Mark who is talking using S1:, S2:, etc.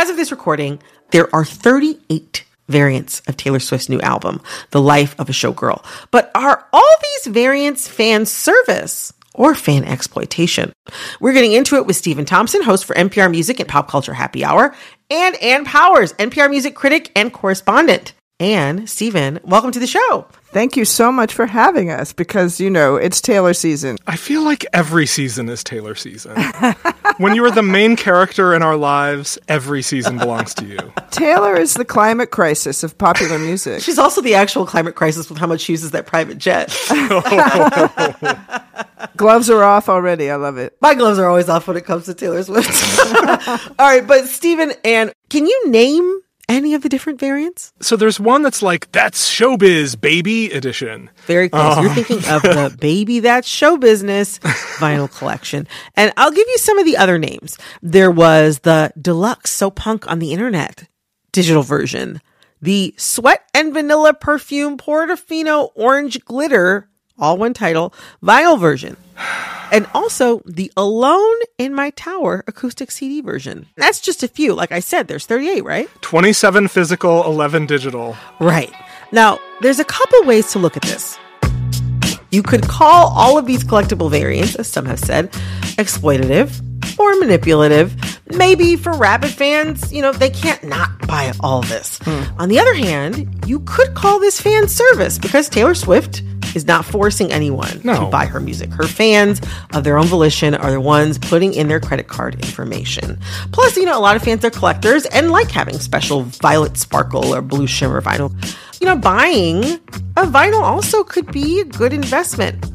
S1: as of this recording, there are 38 variants of Taylor Swift's new album, The Life of a Showgirl. But are all these variants fan service or fan exploitation? We're getting into it with Stephen Thompson, host for NPR Music and Pop Culture Happy Hour, and Ann Powers, NPR Music critic and correspondent. Ann, Stephen, welcome to the show.
S2: Thank you so much for having us because, you know, it's Taylor season.
S3: I feel like every season is Taylor season. When you are the main character in our lives, every season belongs to you.
S2: Taylor is the climate crisis of popular music.
S1: She's also the actual climate crisis with how much she uses that private jet.
S2: Gloves are off already. I love it.
S1: My gloves are always off when it comes to Taylor Swift. All right, but Stephen, Ann, can you name any of the different variants?
S3: So there's one that's like, that's showbiz, baby edition.
S1: Very close. You're thinking of the Baby That's Show Business vinyl collection. And I'll give you some of the other names. There was the Deluxe So Punk on the Internet digital version, the Sweat and Vanilla Perfume Portofino Orange Glitter, all one title, vinyl version. And also the Alone in My Tower acoustic CD version. That's just a few. Like I said, there's 38, right?
S3: 27 physical, 11 digital.
S1: Right. Now, there's a couple ways to look at this. You could call all of these collectible variants, as some have said, exploitative or manipulative. Maybe for rabid fans, you know, they can't not buy all this. On the other hand, you could call this fan service because Taylor Swift is not forcing anyone to buy her music. Her fans, of their own volition, are the ones putting in their credit card information. Plus, you know, a lot of fans are collectors and like having special violet sparkle or blue shimmer vinyl. You know, buying a vinyl also could be a good investment.